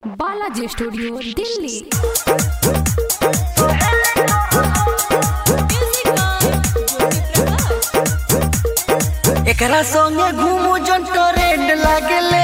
Balaji studio Delhi. एकरा संगे घूमू जन ट्रेंड लागले,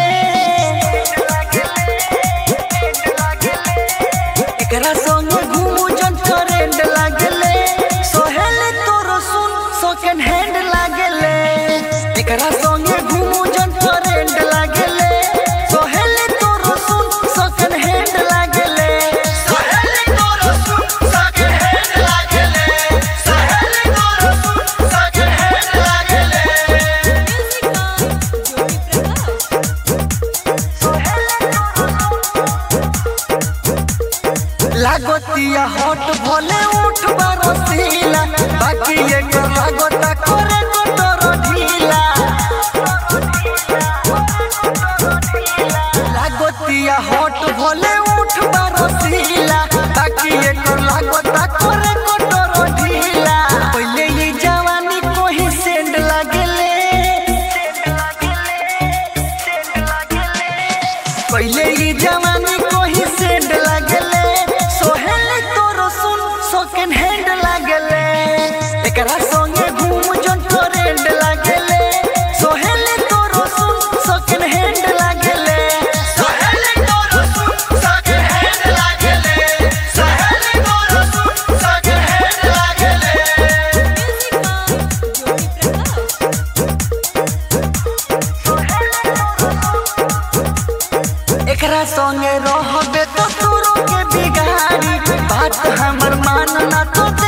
एकरा संगे घूमू जन ट्रेंड लागले, सोहेल तोरो सुन सेकंड हैंड लागले। एकरा संगे घूमू जन ट्रेंड लागले, सोहेल तोरो सुन सेकंड हैंड लागले, सोहेल तोरो सुन सेकंड हैंड लागले, सोहेल तोरो सुन सेकंड हैंड लागले। लागतिया हॉट भोले उठ बरसीला, बाकी एक लागता करे कोटोर ढीला। लागतिया हॉट भोले उठ बरसीला, बाकी एक लागता करे कोटोर ढीला। पहले ये जवानी कोही सेंड लागले, पहले ये जवानी कोही सेंड लागले, सोहेल तोरो सुन सेकंड हैंड लागले। एकरा संगे घूम जन ट्रेंड लागले, सोहेल तोरो सुन सेकंड हैंड लागले, सोहेल तोरो सुन सेकंड हैंड लागले, सोहेल तोरो सुन सेकंड हैंड लागले। एकरा संगे रहबे तो तोरो के बिगाड़ी, बात हमर मानना तो